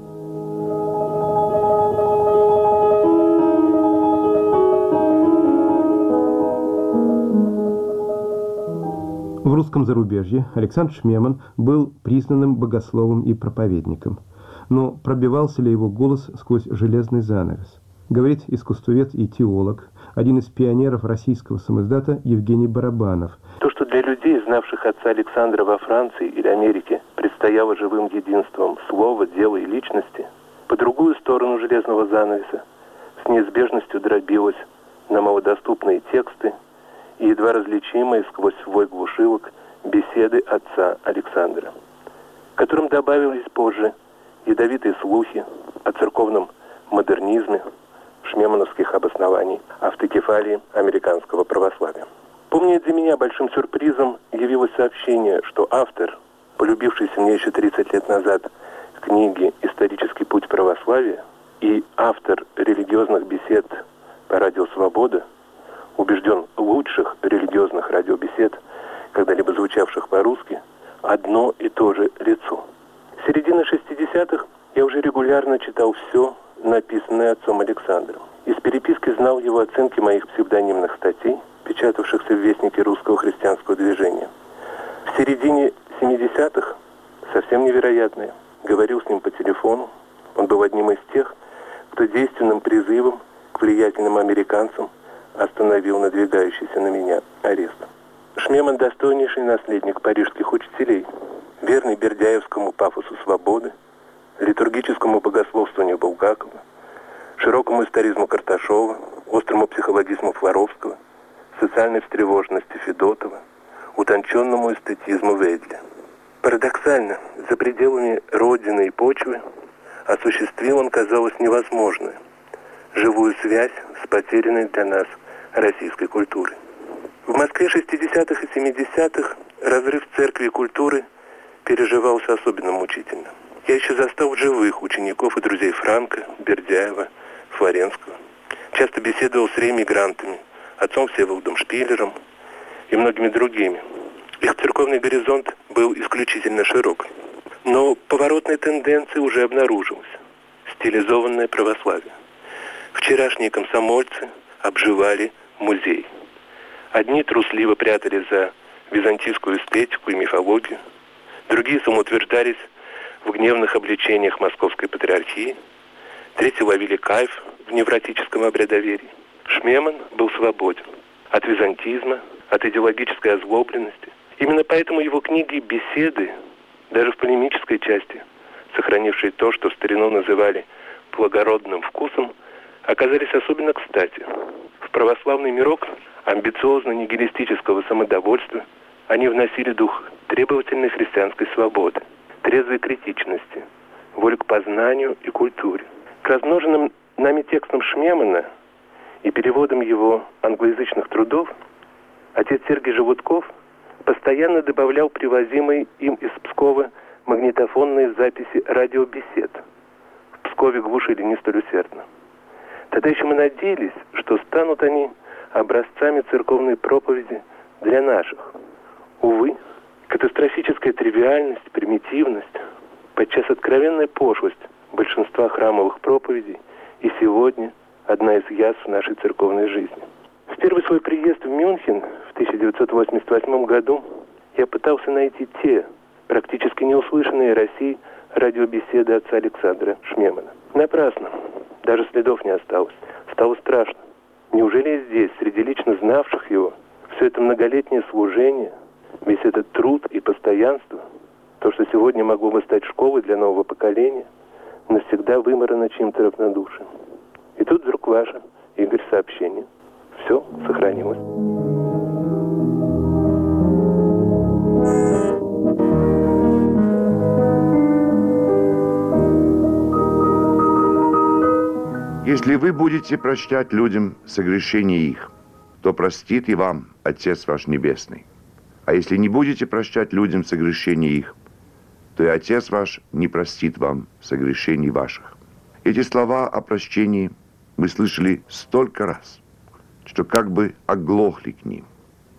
В русском зарубежье Александр Шмеман был признанным богословом и проповедником. Но пробивался ли его голос сквозь железный занавес? Говорит искусствовед и теолог, один из пионеров российского самиздата Евгений Барабанов.
То, что для людей, знавших отца Александра во Франции или Америке, предстояло живым единством слова, дела и личности, по другую сторону железного занавеса с неизбежностью дробилось на малодоступные тексты и едва различимые сквозь вой глушилок беседы отца Александра, к которым добавились позже ядовитые слухи о церковном модернизме, шмемановских обоснований, автокефалии американского православия. Помню, для меня большим сюрпризом явилось сообщение, что автор, полюбившийся мне еще 30 лет назад книги «Исторический путь православия» и автор религиозных бесед по радио «Свобода», убежден, лучших религиозных радиобесед, когда-либо звучавших по-русски, одно и то же лицо. С середины 60-х я уже регулярно читал все, написанное отцом Александром. Из переписки знал его оценки моих псевдонимных статей, печатавшихся в Вестнике русского христианского движения. В середине 70-х, совсем невероятное, говорил с ним по телефону. Он был одним из тех, кто действенным призывом к влиятельным американцам остановил надвигающийся на меня арест. Шмеман – достойнейший наследник парижских учителей, верный бердяевскому пафосу свободы, литургическому богословствованию Булгакова, широкому историзму Карташова, острому психологизму Флоровского, социальной встревоженности Федотова, утонченному эстетизму Ведля. Парадоксально, за пределами родины и почвы осуществил он, казалось, невозможное – живую связь с потерянной для нас российской культурой. В Москве 60-х и 70-х разрыв церкви и культуры переживался особенно мучительно. Я еще застал живых учеников и друзей Франка, Бердяева, Флоренского. Часто беседовал с реэмигрантами, отцом Всеволодом Шпиллером и многими другими. Их церковный горизонт был исключительно широк. Но поворотная тенденция уже обнаружилась. Стилизованное православие. Вчерашние комсомольцы обживали музей. Одни трусливо прятались за византийскую эстетику и мифологию, другие самоутверждались в гневных обличениях Московской патриархии, третьи ловили кайф в невротическом обрядоверии. Шмеман был свободен от византизма, от идеологической озлобленности. Именно поэтому его книги и беседы, даже в полемической части, сохранившие то, что в старину называли благородным вкусом, оказались особенно кстати. В православный мирок амбициозно-нигилистического самодовольства, они вносили дух требовательной христианской свободы, трезвой критичности, волю к познанию и культуре. К размноженным нами текстам Шмемана и переводам его англоязычных трудов отец Сергий Животков постоянно добавлял привозимые им из Пскова магнитофонные записи радиобесед. В Пскове глушили не столь усердно. Тогда еще мы надеялись, что станут они образцами церковной проповеди для наших. Увы, катастрофическая тривиальность, примитивность, подчас откровенная пошлость большинства храмовых проповедей и сегодня одна из язв нашей церковной жизни. В первый свой приезд в Мюнхен в 1988 году я пытался найти те, практически неуслышанные России, радиобеседы отца Александра Шмемана. Напрасно. Даже следов не осталось. Стало страшно. Неужели и здесь, среди лично знавших его, все это многолетнее служение, весь этот труд и постоянство, то, что сегодня могло бы стать школой для нового поколения, навсегда вымарано чьим-то равнодушием. И тут вдруг ваше, Игорь, сообщение. Все сохранилось.
Если вы будете прощать людям согрешения их, то простит и вам Отец ваш Небесный. А если не будете прощать людям согрешения их, то и Отец ваш не простит вам согрешений ваших. Эти слова о прощении мы слышали столько раз, что как бы оглохли к ним.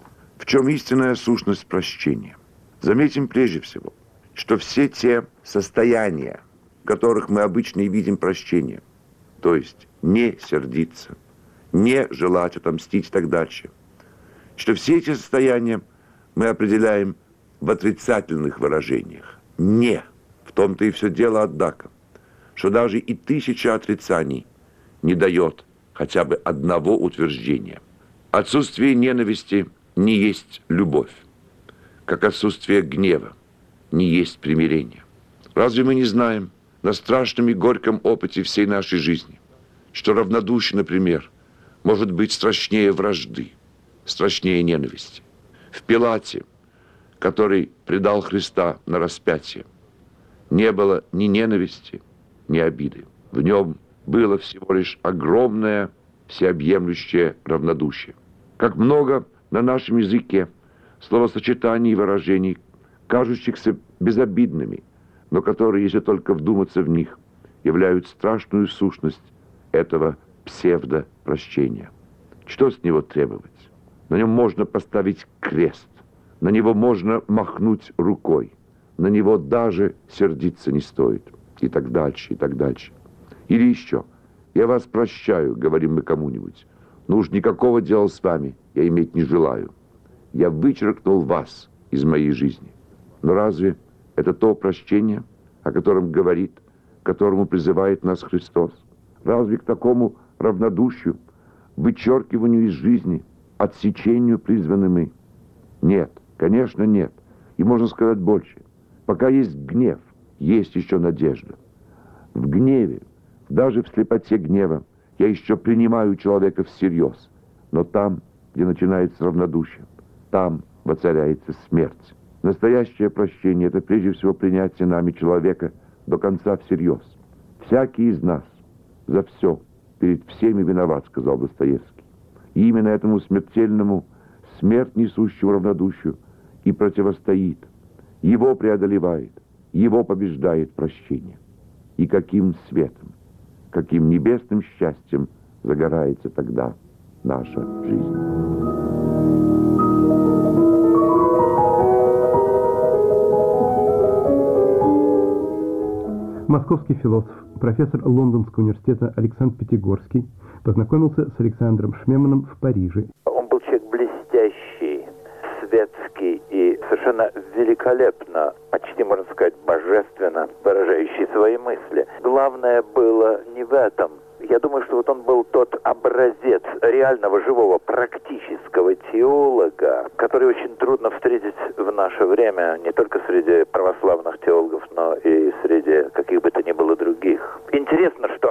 В чем истинная сущность прощения? Заметим прежде всего, что все те состояния, в которых мы обычно и видим прощение, то есть не сердиться, не желать отомстить и так дальше, что все эти состояния мы определяем в отрицательных выражениях. Не. В том-то и все дело, однако, что даже и 1000 отрицаний не дает хотя бы одного утверждения. Отсутствие ненависти не есть любовь, как отсутствие гнева не есть примирение. Разве мы не знаем на страшном и горьком опыте всей нашей жизни, что равнодушие, например, может быть страшнее вражды, страшнее ненависти? В Пилате, который предал Христа на распятие, не было ни ненависти, ни обиды. В нем было всего лишь огромное, всеобъемлющее равнодушие. Как много на нашем языке словосочетаний и выражений, кажущихся безобидными, но которые, если только вдуматься в них, являют страшную сущность этого псевдопрощения. Что с него требовать? На нем можно поставить крест, на него можно махнуть рукой, на него даже сердиться не стоит. И так дальше, и так дальше. Или еще. «Я вас прощаю», говорим мы кому-нибудь, «но уж никакого дела с вами я иметь не желаю. Я вычеркнул вас из моей жизни». Но разве это то прощение, о котором говорит, к которому призывает нас Христос? Разве к такому равнодушию, вычеркиванию из жизни, отсечению призваны мы? Нет, конечно, нет. И можно сказать больше. Пока есть гнев, есть еще надежда. В гневе, даже в слепоте гнева, я еще принимаю человека всерьез. Но там, где начинается равнодушие, там воцаряется смерть. Настоящее прощение – это прежде всего принятие нами человека до конца всерьез. «Всякий из нас за все перед всеми виноват», сказал Достоевский. И именно этому смертельному, смерть несущему равнодушию и противостоит, его преодолевает, его побеждает прощение. И каким светом, каким небесным счастьем загорается тогда наша жизнь.
Московский философ, профессор Лондонского университета Александр Пятигорский познакомился с Александром Шмеманом в Париже.
Он был человек блестящий, светский и совершенно великолепно, почти, можно сказать, божественно выражающий свои мысли. Главное было не в этом. Я думаю, что вот он был тот образец реального, живого, практического теолога, который очень трудно встретить в наше время, не только среди православных теологов, но и среди каких бы то ни было других. Интересно, что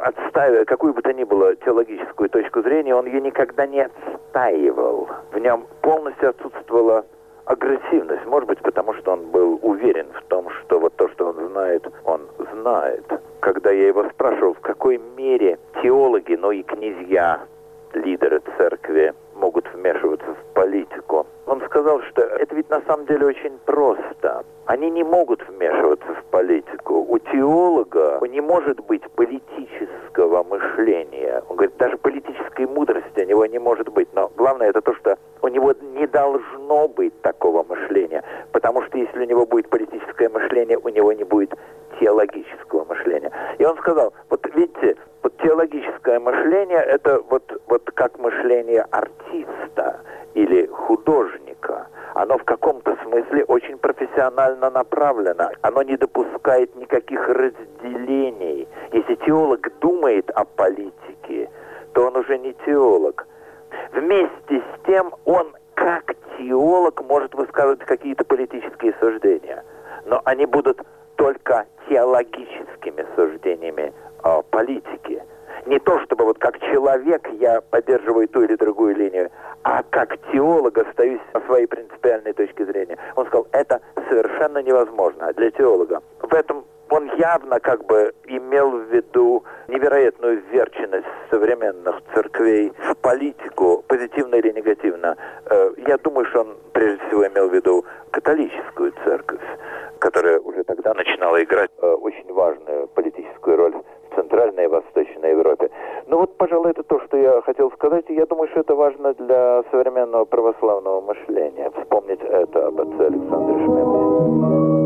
отстаивая какую бы то ни было теологическую точку зрения, он ее никогда не отстаивал. В нем полностью отсутствовала агрессивность, может быть, потому что он был уверен в том, что вот то, что он знает. Когда я его спрашивал, в какой мере теологи, но и князья, лидеры церкви, могут вмешиваться в политику, он сказал, что это ведь на самом деле очень просто. Они не могут вмешиваться в политику. У теолога не может быть политического мышления. Он говорит, даже политической мудрости у него не может быть. Но главное это то, что у него не должно быть такого мышления. Потому что если у него будет политическое мышление, у него не будет теологического мышления. И он сказал, вот видите, вот теологическое мышление это вот как мышление артиста или художника. Оно в каком-то смысле очень профессионально направлено. Оно не допускает никаких разделений. Если теолог думает о политике, то он уже не теолог. Вместе с тем он, как теолог, может высказывать какие-то политические суждения. Но они будут только теологическими суждениями о политике. Не то, чтобы вот как человек я поддерживаю ту или другую линию, а как теолог остаюсь на своей принципиальной точке зрения. Он сказал, это совершенно невозможно для теолога. В этом он явно как бы имел в виду невероятную вверченность современных церквей в политику, позитивно или негативно. Я думаю, что он прежде всего имел в виду католическую церковь, которая уже тогда начинала играть очень важную политическую роль в Центральной и Восточной Европе. Ну вот, пожалуй, это то, что я хотел сказать. И я думаю, что это важно для современного православного мышления. Вспомнить это об отце Александре Шмемле.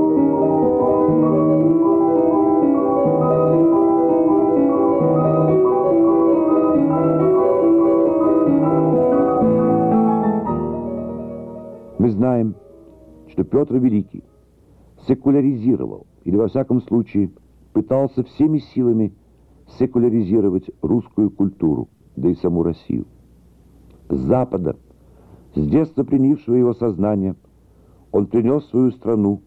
Мы знаем, что Петр Великий секуляризировал, или во всяком случае пытался всеми силами секуляризировать русскую культуру, да и саму Россию. С Запада, с детства пленившего его сознание, он принес в свою страну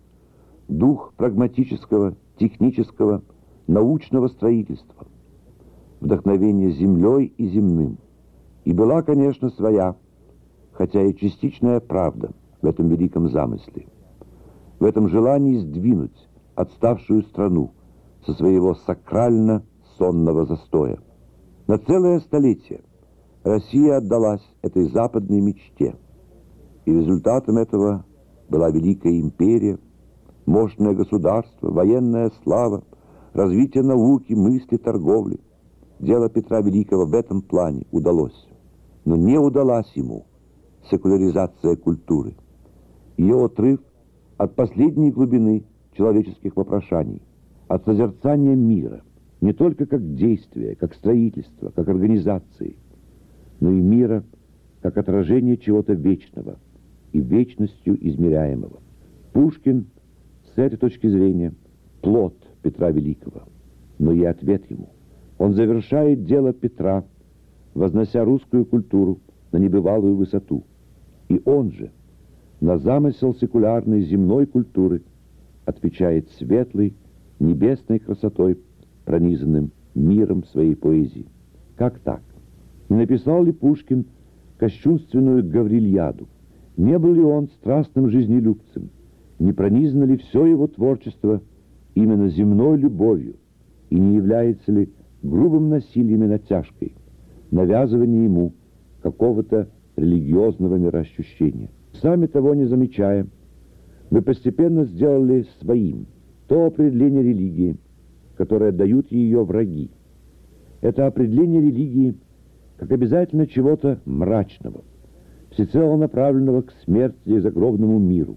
дух прагматического, технического, научного строительства, вдохновение землей и земным. И была, конечно, своя, хотя и частичная правда в этом великом замысле, в этом желании сдвинуть отставшую страну со своего сакрально-сонного застоя. На целое столетие Россия отдалась этой западной мечте, и результатом этого была великая империя, мощное государство, военная слава, развитие науки, мысли, торговли. Дело Петра Великого в этом плане удалось, но не удалась ему секуляризация культуры, ее отрыв от последней глубины человеческих вопрошаний, от созерцания мира, не только как действия, как строительства, как организации, но и мира как отражение чего-то вечного и вечностью измеряемого. Пушкин с этой точки зрения плод Петра Великого, но и ответ ему. Он завершает дело Петра, вознося русскую культуру на небывалую высоту. И он же на замысел секулярной земной культуры отвечает светлой, небесной красотой, пронизанным миром своей поэзии. Как так? Не написал ли Пушкин кощунственную Гаврильяду? Не был ли он страстным жизнелюбцем? Не пронизано ли все его творчество именно земной любовью? И не является ли грубым насилием и натяжкой навязывание ему какого-то религиозного мироощущения? Сами того не замечая, вы постепенно сделали своим то определение религии, которое дают ее враги. Это определение религии как обязательно чего-то мрачного, всецело направленного к смерти и загробному миру.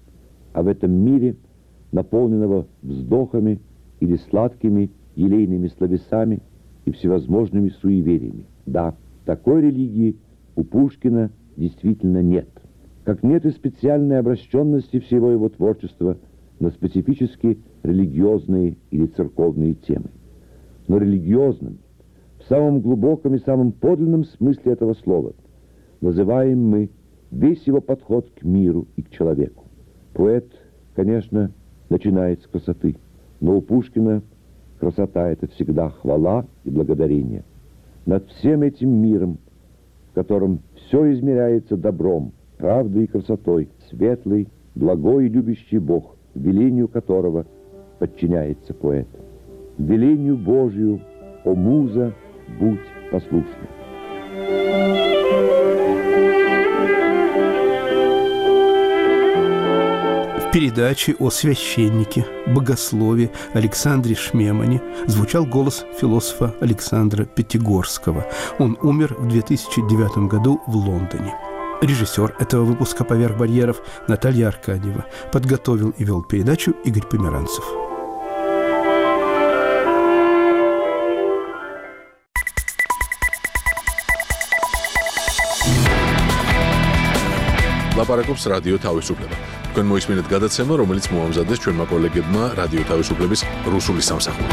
А в этом мире, наполненного вздохами или сладкими елейными словесами и всевозможными суевериями. Да, такой религии у Пушкина действительно нет. Как нет и специальной обращенности всего его творчества на специфически религиозные или церковные темы. Но религиозным, в самом глубоком и самом подлинном смысле этого слова, называем мы весь его подход к миру и к человеку. Поэт, конечно, начинает с красоты, но у Пушкина красота — это всегда хвала и благодарение. Над всем этим миром, в котором все измеряется добром, правдой и красотой, светлый, благой и любящий Бог, велению которого подчиняется поэт. Велению Божию, о муза, будь послушна.
В передаче о священнике, богослове Александре Шмемане звучал голос философа Александра Пятигорского. Он умер в 2009 году в Лондоне. Режиссер этого выпуска «Поверх барьеров» Наталья Аркадьева. Подготовил и вел передачу Игорь Померанцев.
ლაპარაკობს რადიო თავისუფლება. თქვენ მოისმინეთ გადაცემა, რომელიც მოამზადეს ჩვენმა კოლეგებმა რადიო თავისუფლების რუსული სამსახური.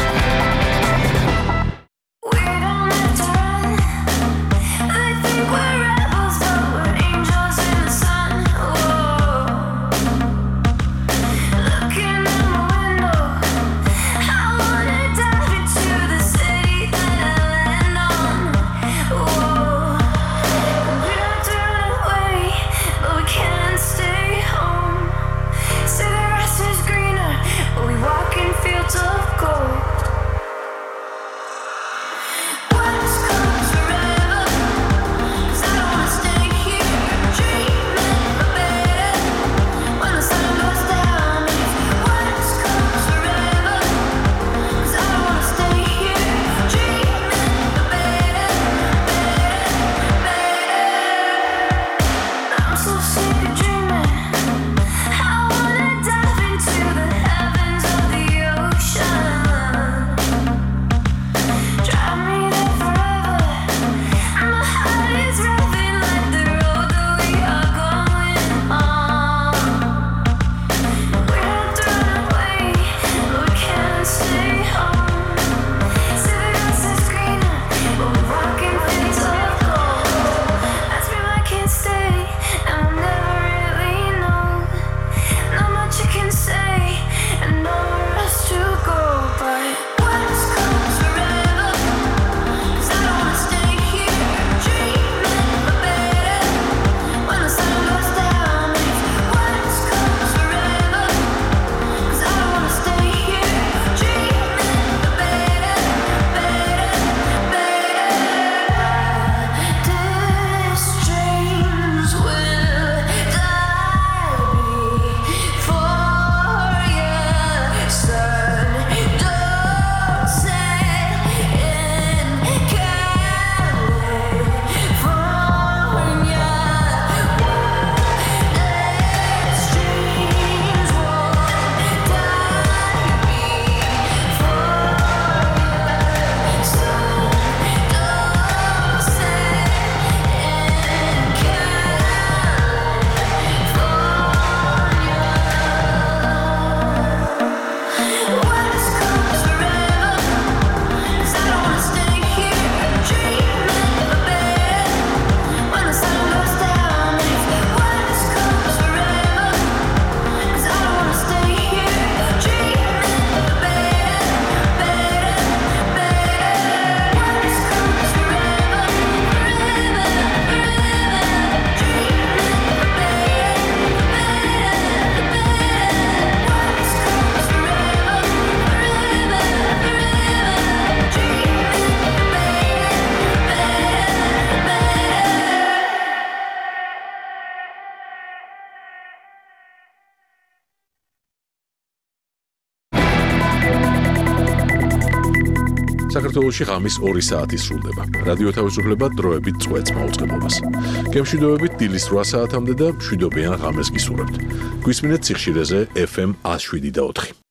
საქართველოში ღამის 2 საათი სრულდება. რადიო თავისუფლება დროებით წვეთს მაუწყებლობას. გემშვიდობებით დილის 8 საათამდე და მშვიდობიან ღამეს გისურვებთ. გვისმინეთ სიხშირეზე FM 107.4.